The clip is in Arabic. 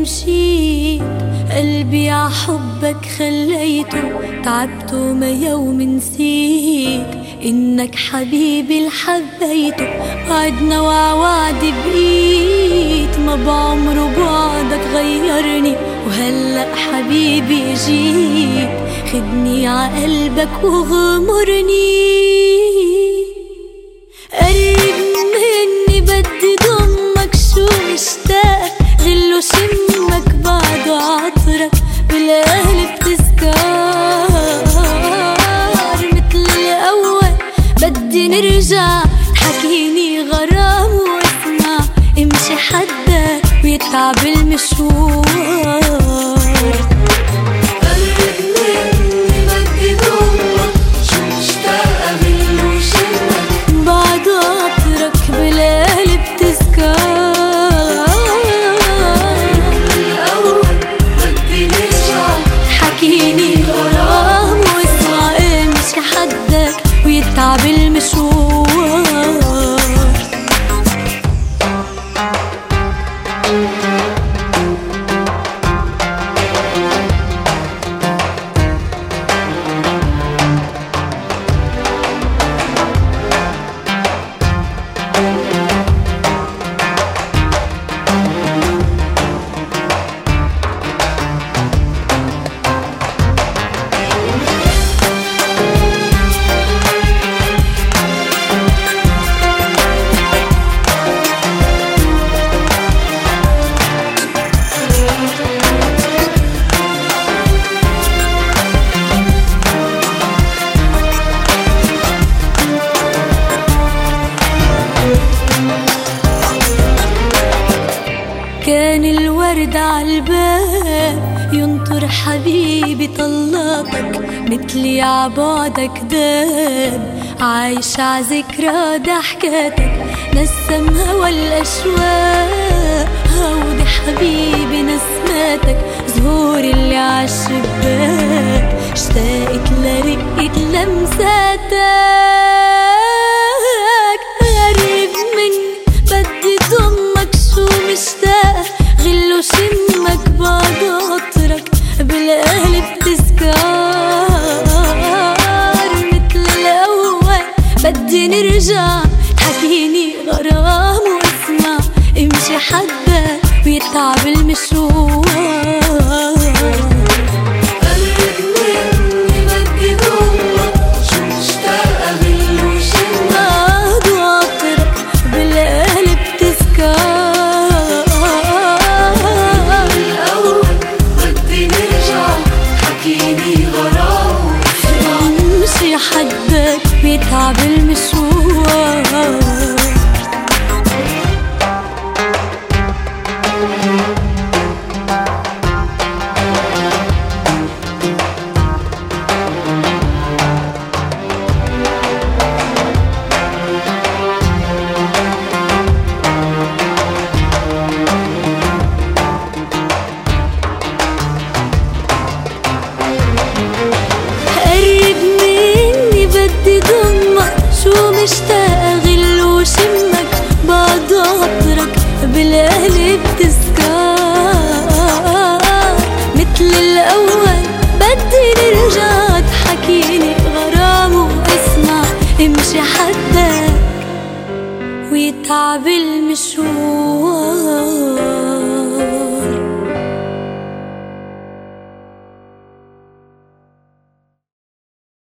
ومشيت، قلبي ع حبك خليته، تعبت وما يوم نسيت إنك حبيبي اللي حبيته. وعدنا وعوعد بقيت، ما بعمره بعدك غيرني، وهلأ حبيبي جيت، خدني ع قلبك وغمرني. قرب مني بدي ضمك، شو مشتاق غل وشمك، بعده عطرك بالقلب تذكار. مثل الأول بدي نرجع، تحكيني غرام واسمع، امشي حدك ويتعب المشوار. ويتعب المشوار. كان الورد عالباب ينطر حبيبي طلاتك، مثلي عبعدك داب، عايش عذكرى ضحكاتك، نسم هوا الأشواق، هودي حبيبي نسماتك، زهور اللي عالشباك، اشتاقت لرقة لمساتك. قرب مني بدي ضمك، شو مشتاق غل وشمك، بعد عطرك بالقلب تذكار. مثل الأول بدي نرجع، تحكيني غرام واسمع، امشي حدك ويتعب المشوار. حدك بيتعب المشوار. شو مشتاق غل وشمك، بعد عطرك بالقلب تذكار. مثل الأول بدي نرجع، تحكيني غرام واسمع، امشي حدك ويتعب المشوار.